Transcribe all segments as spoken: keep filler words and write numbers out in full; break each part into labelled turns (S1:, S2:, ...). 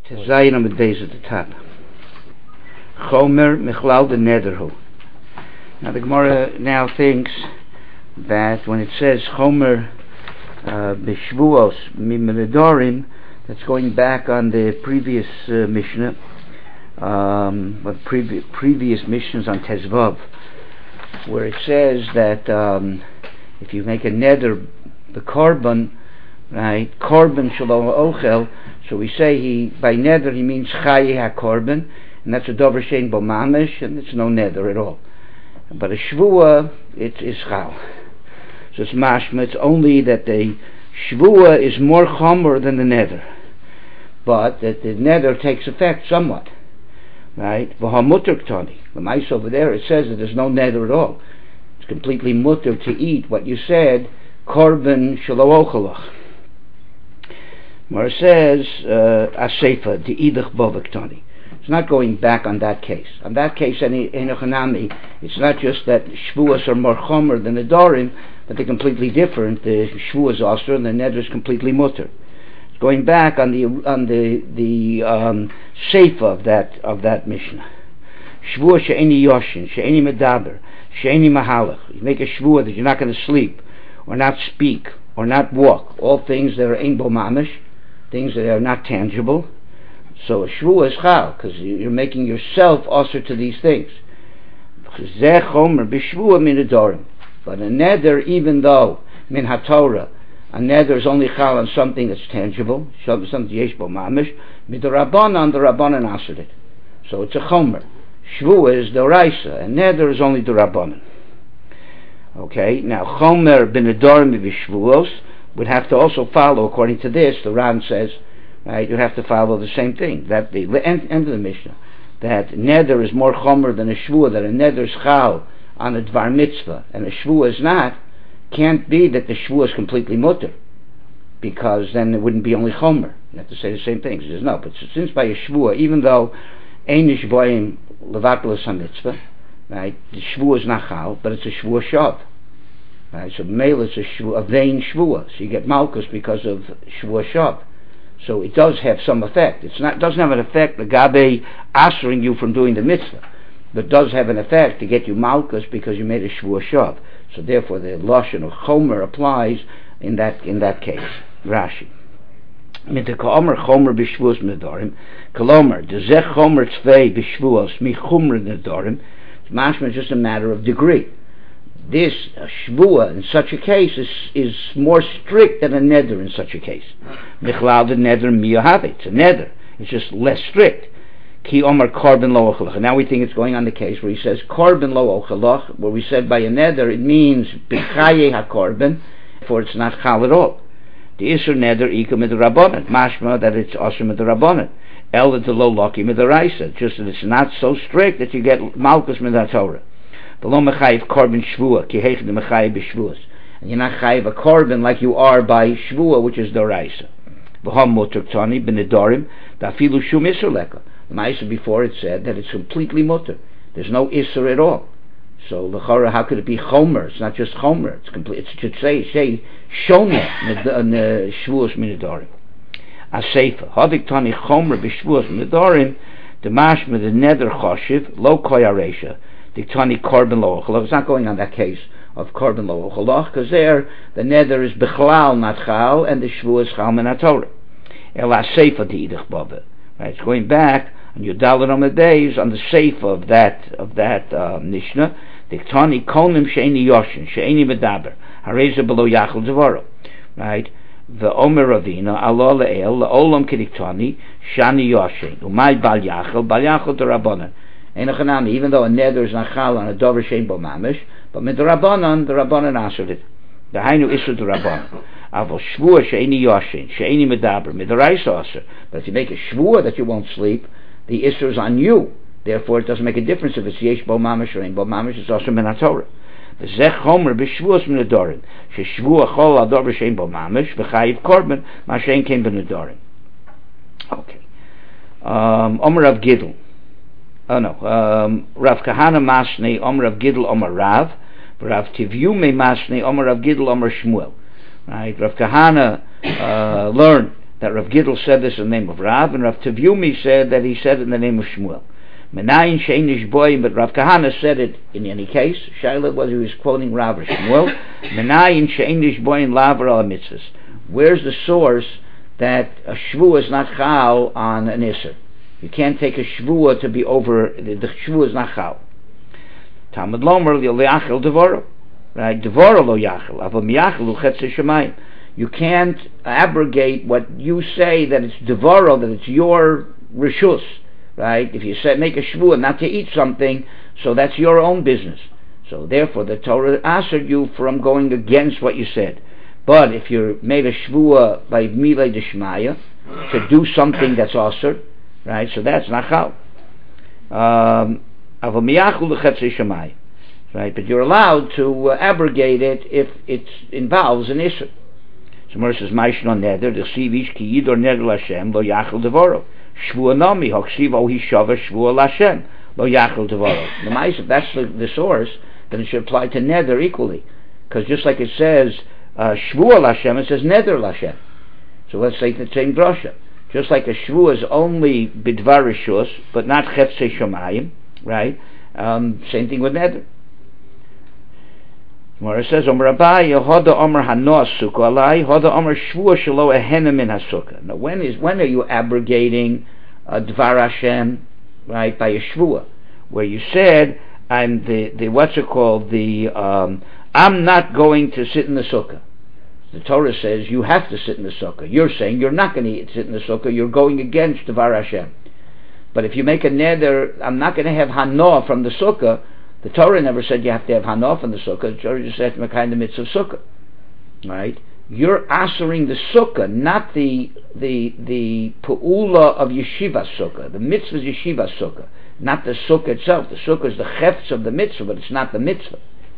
S1: Zayin on the days at the top. Chomer Michlal the Nederhu. Now the Gemara now thinks that when it says Chomer B'Shvuos Mimredorim, that's going back on the previous uh, Mishnah, um, but previ- previous Mishnahs on Tezvav, where it says that um, if you make a neder, the korban, right, korban shalom ochel, so we say he by neder he means chayi ha-korban, and that's a dover shein bo mamish, and it's no neder at all. But a shvua, it is chal. So it's mashma, it's only that the shvua is more chomer than the neder, but that the neder takes effect somewhat, right? V'ha-mutter ktani. The mice over there, it says that there's no neder at all. It's completely mutter to eat what you said, korban shelo ochelach. Where it says aseifa the idach bovaktani. It's not going back on that case. On that case, any enochanami, it's not just that shvuas are more chomer than the dorim, but they're completely different. The shvuas also, and the neder is completely mutter. It's going back on the on the the um, seifa of that of that mishnah. Shvua she'eni yoshin, she'eni medaber, she'eni mahalach. You make a shvua that you're not going to sleep, or not speak, or not walk. All things that are ein bo mamish, things that are not tangible. So a shvua is chal, because you're making yourself also to these things. But a neder, even though min haTorah, a neder is only chal on something that's tangible, something yesh bo mamish, midorabanan, the rabbanan answered it. So it's a chomer. Shvua is doraisa, and neder is only dorabanan. Okay, now chomer b'nedorim v'shvuos would have to also follow, according to this, the Ran says, right, you have to follow the same thing, that the end, end of the Mishnah, that neder is more chomer than a shvua, that a neder is chal on a dvar mitzvah, and a shvua is not, can't be that the shvua is completely mutter, because then it wouldn't be only chomer. You have to say the same thing. He says, no, but since by a shvua, even though ein nishboim levatlas ha-mitzvah, right, the shvua is not chal, but it's a shvua shav. Right, so male is a, shvu, a vain shvua, so you get malchus because of shvua shav. So it does have some effect. It's not doesn't have an effect the gabe answering you from doing the mitzvah, but does have an effect to get you malchus because you made a shvua shav. So therefore, the lashon of chomer applies in that in that case. Rashi. Mit ka'omer chomer b'shvuos nedarim, kolomer dezech chomer tzvei b'shvuos mi chomer nedarim. Mashma is just a matter of degree. This uh, shvua in such a case is is more strict than a neder in such a case. Michlal the neder miyahavit. It's a neder. It's just less strict. Ki omar korban lo ochelach. Now we think it's going on the case where he says korban lo ochelach, where we said by a neder it means b'chaye ha-korban, for it's not chal at all. The isur neder ika midrabanan. Mashma that it's also midrabanan. El the lo loki midraisa. Just that it's not so strict that you get malchus midratorah. And you're not chayiv a korban like you are by shvua, which is doraisa. The ma'isa before it said that it's completely mutter. There's no isser at all. So l'chora, how could it be chomer? It's not just chomer. It's complete. It should say say shona shvuos minadorim. Aseifa havik tani chomer b'shvuos minadorim. The mashma the neder choshiv lo koyaresha. Diktani korban lo ochelach. It's not going on that case of korban lo ochelach, because there the neder is bechlal not chal, and the shvu is chal min haTorah. El ha-seifa di'idach bava. Right, it's going back on your dalet on the days on the seifa of that of that uh, mishnah. Diktani konim she'eni yoshin she'eni medaber hareza below yachal devaro. Right. The Omer Ravina Allah le'el le'olam kediktani shani yoshin umay bal yachal bal yachal derabanan. Even though a neder is not chal on a dover shein bo mamish, but mit the rabbanon, the rabbanon answered it. The hainu isu the rabbanon. Avol shvua she'eni yoshin, she'eni medaber, mit the raisa aser. But if you make a shvua that you won't sleep, the isu is on you. Therefore, it doesn't make a difference if it's yesh bo mamish or ein bo mamish. It's also min haTorah. V'zech chomer b'shvuos min hadorim, she'shvua chol al dover shein bo mamish, v'chayiv korban, ma shein kein ben hadorim. Okay. Um, Omer Rav Gidl. Oh no, um, Rav Kahana Masnei Omer Rav Gidl Omer Rav, Rav Tivyume Masnei Omer Rav Gidl Omer Shmuel. Right, Rav Kahana uh, learned that Rav Gidl said this in the name of Rav, and Rav Tevyumi said that he said it in the name of Shmuel. Menayin sheinish boy, but Rav Kahana said it in any case. Shaila was he was quoting Rav or Shmuel. Menayin sheinish boy in laver al mitzvahs. Where's the source that a shvuah is not chal on an iser? You can't take a shvuah to be over. The, the shvuah is not chal. Talmud lomer li'achel devoro. Right, devoro lo yachel. Aval miyachel uchetze shemayim. You can't abrogate what you say that it's devoro, that it's your rishus. Right? If you say, make a shvuah not to eat something, so that's your own business. So therefore the Torah asked you from going against what you said. But if you're made a shvuah by milei d'shmaya to do something that's asur, right? So that's nachal. Um, right? But you're allowed to uh, abrogate it if it involves an isur. So Mor says, "Ma'ishon neder d'chsiv ki yidor neder l'Hashem lo yachal devoro." Shvuah nami hoksiv o hishava shvuah l'Hashem lo yachal devoro. The ma'is, if that's the, the source, then it should apply to neder equally, because just like it says uh, shvuah l'Hashem, it says neder l'Hashem. So let's say the same drasha. Just like a shvuah is only bidvar rishus, but not chetzei shamayim, right? Um, same thing with neder. Mora says, Omer Abai, Yehoda Omer Hanoah Sukkah Alai, Yehoda Omer Shvuah Shelo Ehenem Min HaSukkah. Now, when is when are you abrogating uh, Dvar Hashem, right, by a Shvuah, where you said, I'm the, the what's it called, the, um, I'm not going to sit in the Sukkah. The Torah says you have to sit in the Sukkah. You're saying you're not going to sit in the Sukkah, you're going against Dvar Hashem. But if you make a neder, I'm not going to have Hanoah from the Sukkah, the Torah never said you have to have Hanoah from the Sukkah. The Torah just said Mekayim the mitzvah of Sukkah. Right? You're answering the Sukkah, not the the the Pu'ula of Yeshiva Sukkah. The mitzvah is Yeshiva Sukkah, not the Sukkah itself. The Sukkah is the chefts of the mitzvah, but it's not the mitzvah.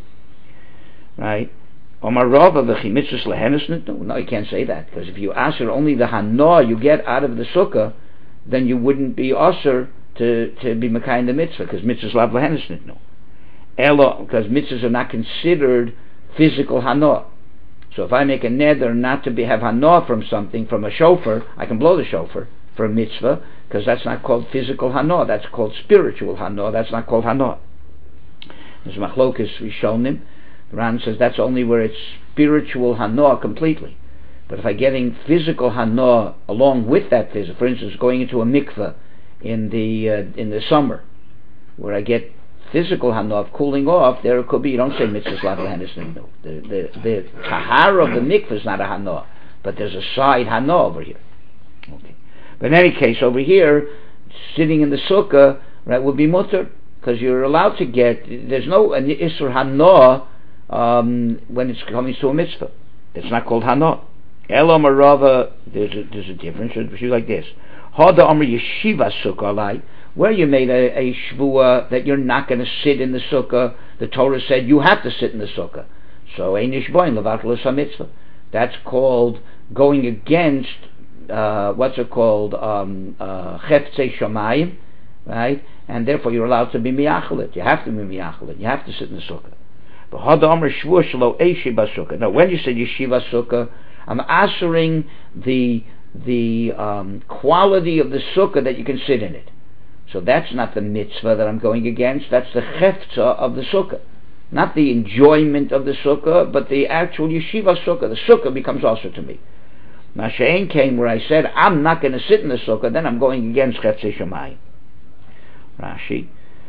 S1: Right? Omar Rava v'chi mitzvahs lehenes nitnu. No, you can't say that, because if you answer only the Hanoah you get out of the Sukkah, then you wouldn't be usher to to be Mekayim the mitzvah, because mitzvahs lav lehenes nitnu. Elo, because mitzvahs are not considered physical hanoah. So if I make a neder not to be, have hanoah from something, from a shofar, I can blow the shofar for a mitzvah, because that's not called physical hanoah, that's called spiritual hanoah, that's not called hanoah. There's machlokes rishonim. The Ran says that's only where it's spiritual hanoah completely. But if I'm getting physical hanoah along with that physical, for instance, going into a mikveh in the uh, in the summer, where I get physical hanoah of cooling off, there it could be, you don't say mitzvahs lav lehenes nitnu. The the the tahara of the mikveh is not a hanoah, but there's a side hanoah over here. Okay. But in any case, over here, sitting in the sukkah, right, would be mutter, because you're allowed to get, there's no an isur hanoah um, when it's coming to a mitzvah. It's not called hanoah. Elo marava, there's a, there's a difference. It's like this. Hada amr yeshiva sukkah alai, where you made a, a shvuah that you're not going to sit in the sukkah. The Torah said you have to sit in the sukkah. So einish boin levatel mitzvah. That's called going against uh, what's it called um, uh, chetzei shamayim, right? And therefore you're allowed to be miyachelet. You have to be miyachelet. You have to sit in the sukkah. But hada amr shvuah shelo eishi basukkah. Now, when you say yeshiva sukkah, I'm answering the the um, quality of the sukkah that you can sit in it. So that's not the mitzvah that I'm going against, that's the cheftza of the sukkah. Not the enjoyment of the sukkah, but the actual yeshiva sukkah. The sukkah becomes also to me. Now Shein came where I said, I'm not going to sit in the sukkah, then I'm going against chetzei shamayim. Rashi.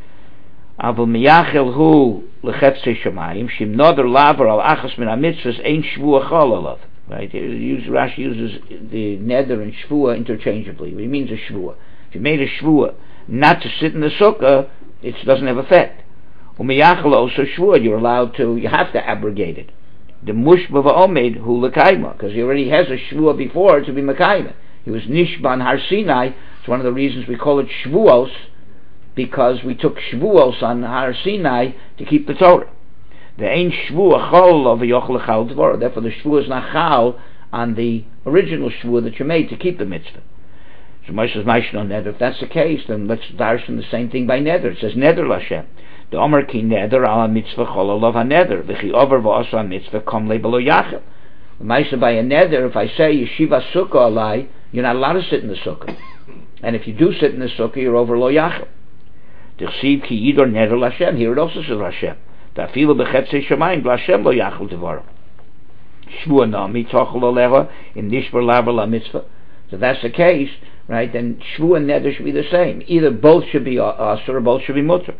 S1: Avol miyachel hu lechetzei shamayim, shim noder laver al achas min ha-mitzvahs ein shvuah chol alav. Right? Rashi uses the neder and shvuah interchangeably. He means a shvuah. If you made a shvuah not to sit in the sukkah, it doesn't have effect. Umiyachal also shvuah, you're allowed to, you have to abrogate it. The mushba va'omed hu l'kaima, because he already has a shvuah before to be mekayma. He was nishban har Sinai. It's one of the reasons we call it shvuos, because we took shvuos on har Sinai to keep the Torah. The ein shvuah chol of yochel chal dvor. Therefore, the shvuah is not chal on the original shvuah that you made to keep the mitzvah. So Moshe says, "Ma'ishon neder." If that's the case, then let's darshan the same thing by neder. It says neder l'Hashem. The Omer ki neder ala mitzvah chol olav ha-neder v'chi over v'asa mitzvah kom le below yachel. Ma'ishon by a neder, if I say yeshiva sukkah alai, you're not allowed to sit in the sukkah. And if you do sit in the sukkah, you're over lo yachal. T'chsiv ki yidor neder l'Hashem. Here it also says Hashem. Ta'afilu b'chetzei shamayim l'Hashem lo yachal devaro. Shvua nami tochel alecha in nishbar laver la mitzvah. So if that's the case, right, then shvua and neder should be the same. Either both should be asur or both should be mutter.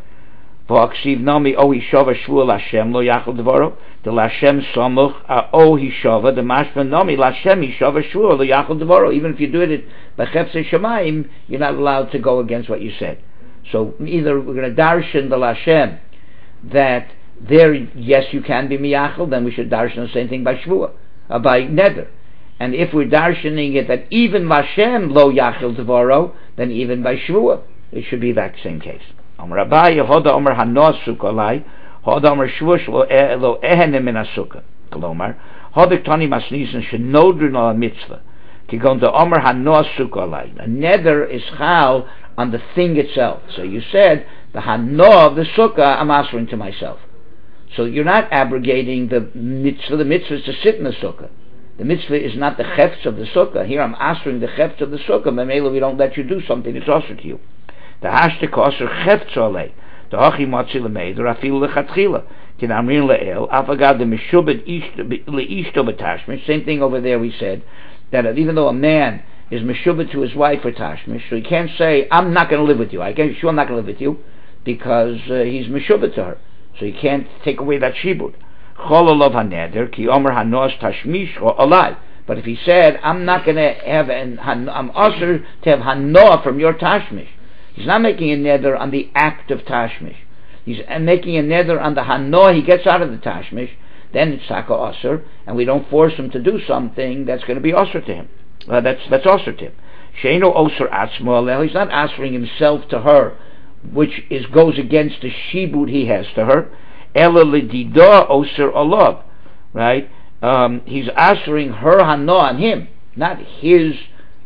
S1: V'aksiv nami o hishava shvua l'Hashem lo yachal devaro. The l'Hashem samuch o hishava the mashma nami l'Hashem hishava shvua lo yachal devaro. Even if you do it b'chetzei shamayim, you're not allowed to go against what you said. So either we're going to darshan the l'Hashem that there, yes, you can be miyachal, then we should darshan the same thing by shvua, uh, by neder. And if we're darshaning it that even l'Hashem lo yachal devaro, then even by shvua, it should be that same case. Amar Abaye, hoda omer hanos sukkah lai, hoda omer shvua lo ehenem min ha-sukkah. Kolomar, hoda ktani masnisen shenodrin al mitzvah. Kigon the omer hanos sukkah lai. A neder is chal on the thing itself. So you said the hano of the sukkah I'm answering to myself. So you're not abrogating the mitzvah. The mitzvah is to sit in the sukkah. The mitzvah is not the chefts of the sukkah. Here I'm answering the chefts of the sukkah. Mamela, we don't let you do something that's also to you. The hashtek osher chefts olei. The hachi matzi lemeid or afil lechatchila. Tin amrin leel afagad the meshubed leishto betashmish. Same thing over there. We said that even though a man is meshubed to his wife for tashmish, so he can't say I'm not going to live with you. I can't. Sure, I'm not going to live with you because uh, he's meshubed to her. So you can't take away that shibud. Chololov haneder ki omer hanos tashmish or alai. But if he said, "I'm not going to have an, I'm usher to have hanoah from your tashmish," he's not making a neder on the act of tashmish. He's making a neder on the hanoah he gets out of the tashmish. Then it's taka usher, and we don't force him to do something that's going to be usher to him. Uh, that's that's usher to him. Sheino osher atzmo aleh. He's not answering himself to her, which is goes against the shibud he has to her. Ela ledida oser alav, right? Um, he's answering her hano on him, not his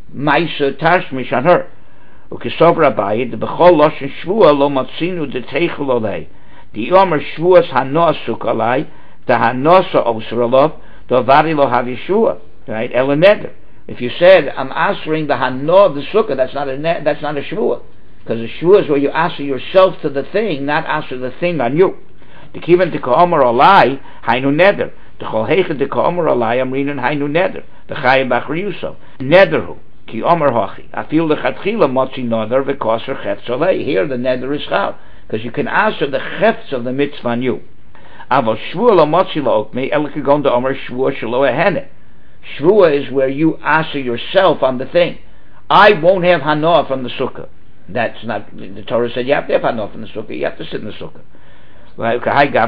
S1: ma'isa tashmish on her. Ukesov Abaye the bechol loshen shvua lo matzinu de teichel olei. The omer shvuas hano sukalai the hanosa oser alav the vari lo have yeshua, right? Ela neder. If you said I'm answering the hano of the sukkah, that's not a ne- that's not a shvua. Because the shvua is where you answer yourself to the thing, not answer the thing on you. The kiven to ka'omer olai, hainu neder. The chol heichen to ka'omer olai, amrinan hainu neder. The chayim bachar yusov. Nederhu, ki omer hochi. Afil lechatchila motzi neder v'koser chetz olei. Here the neder is chal. Because you can answer the chetz of the mitzvah on you. Aval shvua lo motzi lo okmei, el kegon to omer shvua shelo ehene. Shvua is where you answer yourself on the thing. I won't have hanoah from the sukkah. That's not, the Torah said you have to have hanoah from the sukkah, you have to sit in the sukkah. Right?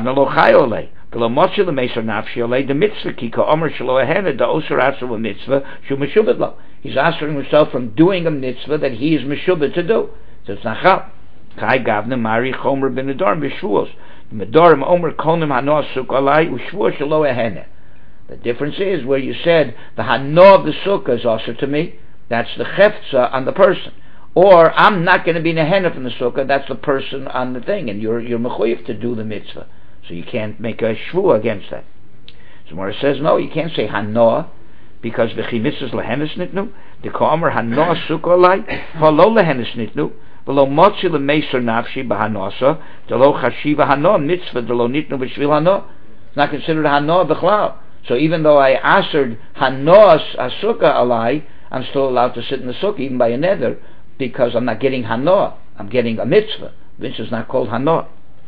S1: The mitzvah kika omer shelo ehene the osur atzu mitzvah shu meshubed lo. He's answering himself from doing a mitzvah that he is meshubed to do. So it's not chal. Kai gavne mari chomer ben adorim b'shvuos. The medorim omer konim hanoah sukalai u'shvuos shelo ehene. The difference is where you said the hanoah of the sukkah is also to me. That's the cheftza on the person. Or I'm not going to be nehena from the sukkah. That's the person on the thing, and you're you're mechuyev to do the mitzvah, so you can't make a shvu against that. So Mora says no, you can't say hanoah because v'chi mitzvahs lehenes nitnu. The ka'omer hanoah sukkah lai halo lehenes nitnu v'lo motzi lemeiser nafshi b'hanosa delo chashiva hanoah mitzvah delo nitnu b'shvil hanoah. It's not considered hanoah b'chlal. So even though I answered hanoah asukah alai, I'm still allowed to sit in the sukkah even by a neder. Because I'm not getting hanoah, I'm getting a mitzvah. Mitzvah is not called hanoah.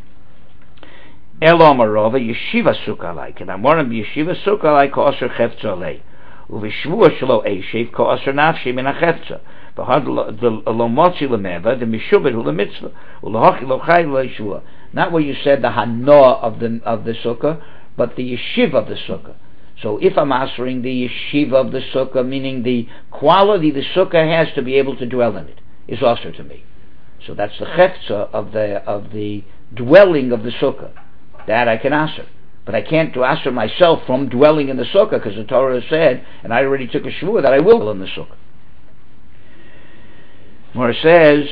S1: Elo marova yeshiva sukkah like, and I'm one yeshiva sukkah like ka'aser chefza alei, uvishvua shelo eshev ka'aser nafshi min hachefza. V'had lo motzi lemeva the mishubed hu lemitzvah u'lahachi lo chay lo yeshua. Not where you said the hanoah of the of the sukkah, but the yeshiva of the sukkah. So if I'm answering the yeshiva of the sukkah, meaning the quality the sukkah has to be able to dwell in it, is also to me. So that's the cheftza of the of the dwelling of the sukkah. That I can answer. But I can't to answer myself from dwelling in the sukkah, because the Torah said, and I already took a shvuah that I will dwell in the sukkah. More says,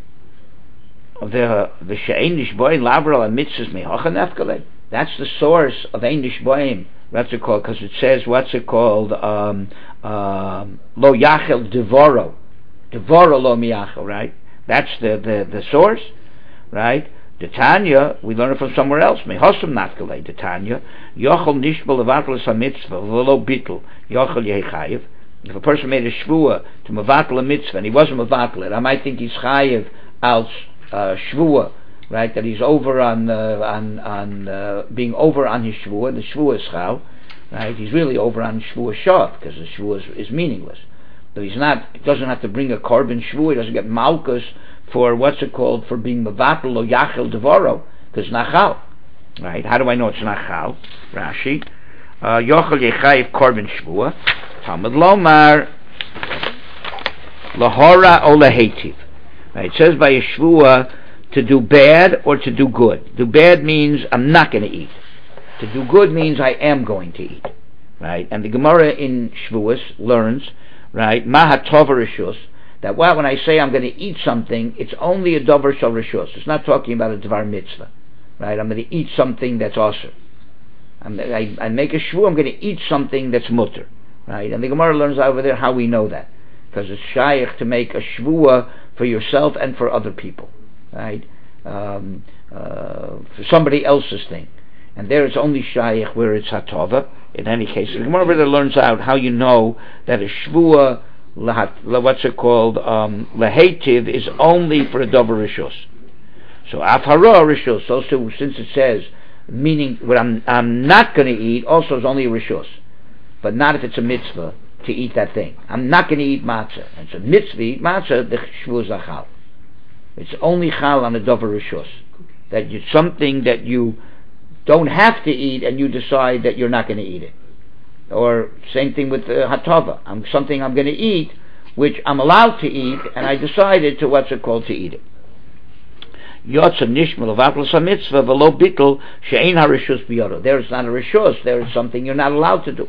S1: the the she'ein nishboim lavral mitzvahs mehacha nefkalei. That's the source of ein nishboim what's it called? Because it says, what's it called? Um, um, lo yachel devoro, devoro lo miyachel, right? That's the, the, the source, right? The Tanya, we learn it from somewhere else. Mehosam natkalei. The Tanya, yochel nishbal levatel samitzvah v'lo bittel yochel yechayev. If a person made a shvua to mevatel a mitzvah and he wasn't mevatel it, I might think he's chayev als uh, shvua, right? That he's over on uh, on on uh, being over on his shvua. The shvua is chal, right? He's really over on shvua shav because the shvua is, is meaningless. But he's not. He doesn't have to bring a korban shvua. He doesn't get malchus for what's it called for being mevatel or yachel devoro because nachal, right? How do I know it's nachal? Rashi, yochel yechayev korban shvua. Talmud lomar lahora o lahetiv. Right? It says by a shvua to do bad or to do good. Do bad means I'm not going to eat. To do good means I am going to eat. Right? And the Gemara in Shvuas learns, right, mahatov rishus, that well, when I say I'm going to eat something, it's only a davar shel rishus. It's not talking about a dvar mitzvah. Right? I'm going to eat something that's awesome. I'm, I, I make a shvu, I'm going to eat something that's mutter. Right? And the Gemara learns over there how we know that. Because it's shaykh to make a shvua for yourself and for other people. Right? Um, uh, for somebody else's thing. And there it's only shaykh where it's hatova. In any case, the Gemara over there learns out how you know that a shvua, what's it called, um, lehetiv, is only for a davar rishus. So afhara rishus, also since it says, meaning what I'm, I'm not going to eat, also is only a rishus. But not if it's a mitzvah to eat that thing. I'm not going to eat matzah. It's a mitzvah to eat matzah, the shvu zachal. It's only chal on a davar rishus. That it's something that you don't have to eat and you decide that you're not going to eat it. Or same thing with uh, hatava. I'm something I'm going to eat, which I'm allowed to eat, and I decided to, what's it called, to eat it. Yotza nishmal avaplas mitzvah v'lo bittel she'ein harishus biyado. There is not a rishus. There is something you're not allowed to do.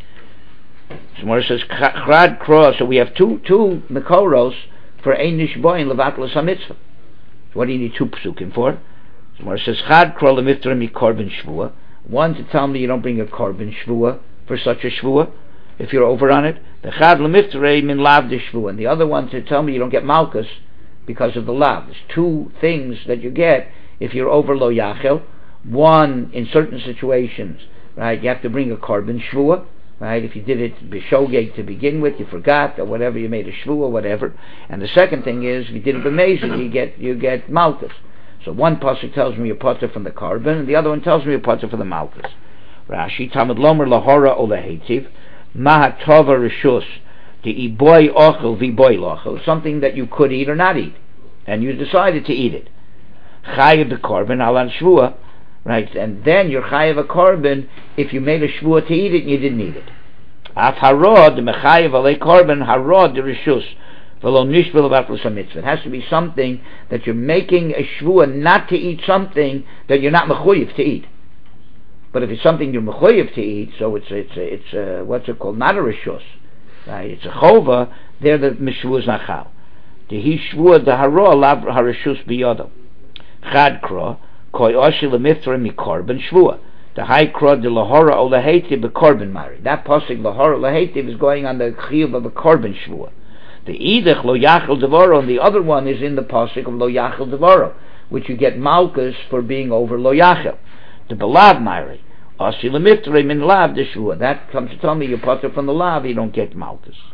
S1: So it says chrad cross. So we have two two mekoros for ein nishboin levatlas mitzvah. So what do you need two psukim for? So it says chad kro lemiftra mi korban shvua. One to tell me you don't bring a korban shvua for such a shvua if you're over on it. The chad lemiftra min lav de shvua, and the other one to tell me you don't get malchus because of the lav. There's two things that you get if you're over lo yachel. One, in certain situations, right, you have to bring a korban shvua. Right? If you did it b'shogeg to begin with, you forgot, or whatever, you made a shvu or whatever. And the second thing is, if you did it b'mezid, you get you get malchus. So one pasuk tells me you're potter from the korban, and the other one tells me you're potter from the malchus. Rashi Talmud lomer lahora o lahetiv mahatova rishus the iboy ochel v'iboy lochel, something that you could eat or not eat, and you decided to eat it. Chayev the korban alan shvua. Right, and then you're chayev a korban if you made a shvua to eat it and you didn't eat it. Af harod mechayev alei korban harod the rishus v'lo nishbel avaplas mitzvah. It has to be something that you're making a shvua not to eat something that you're not mechuyev to eat. But if it's something you're mechuyev to eat, so it's it's it's uh, what's it called? Not a rishus, right? It's a chova. There the mishvua is nachal. The he shvua the harod lav harishus biyado. Chad kro. Koi oshi lemithra mi korban shvua. The high krod de lahora o lahetiv be korban mari. That pasuk lahora lahetiv is going on the chiyuv of a korban shvua. The idach lo yachel devoro, and the other one is in the pasuk of lo yachel devoro, which you get malchus for being over lo yachel. The belav mari oshi lemithra min lav de shvua. That comes to tell me you're potter from the lav, you don't get malchus.